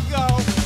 I go.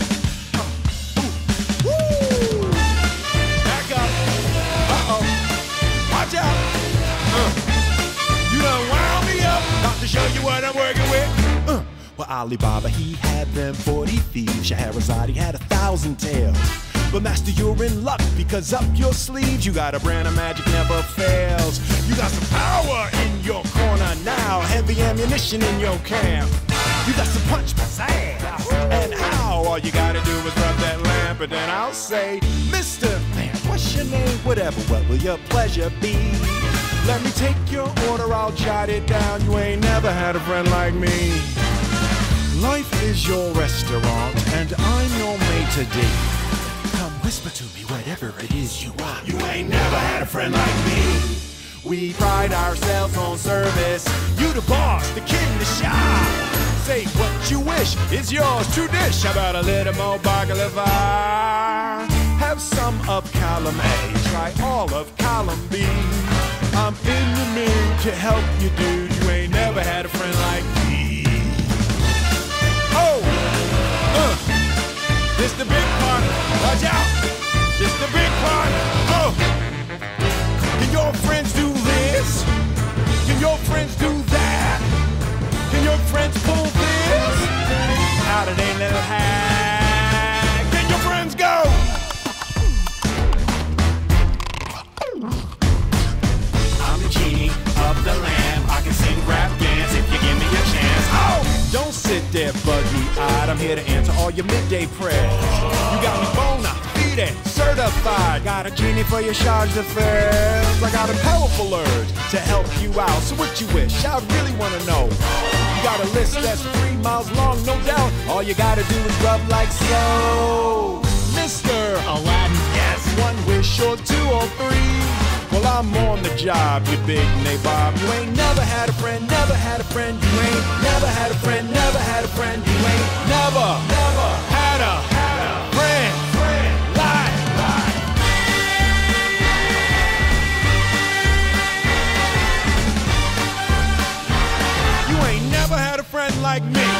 Woo! Back up. Uh-oh. Watch out. You done wound me up. About to show you what I'm working with. Well, Alibaba, he had them 40 thieves. Scheherazade, he had 1,000 tales. But master, you're in luck, because up your sleeves you got a brand of magic never fails. You got some power in your corner now, heavy ammunition in your camp. You got some punch, pizzazz, and how all you gotta do is rub that lamp. And then I'll say, Mr. Man, what's your name? Whatever, what will your pleasure be? Let me take your order, I'll jot it down. You ain't never had a friend like me. Life is your restaurant, and I'm your maitre d'. Come whisper to me whatever it is you want. You ain't never had a friend like me. We pride ourselves on service. You the boss, the king, the shop. Say what you wish is yours to dish. How about a little more baklava? Have some of column A, try all of column B. I'm in the mood to help you, dude. You ain't never had a friend like me. Oh, this the big part. Watch out. This the big part. Oh, can your friends do this? Can your friends do that? Can your friends pull this out of their little hat? Can your friends go? I'm the genie of the lamp. I can sing, rap, dance if you give me a chance. Oh, don't sit there buggy-eyed. I'm here to answer all your midday prayers. You got me bona fide, certified. Got a genie for your charge d'affaires. I got a powerful urge to help you out. So what you wish? I really want to know. You got a list that's 3 miles long, no doubt. All you gotta do is rub like so. Mr. Aladdin, yes, 1 wish or 2 or 3. Well, I'm on the job, you big nabob. You ain't never had a friend, never had a friend. You ain't never had a friend, never had a friend. You ain't never had a friend like. You ain't never had a friend like me.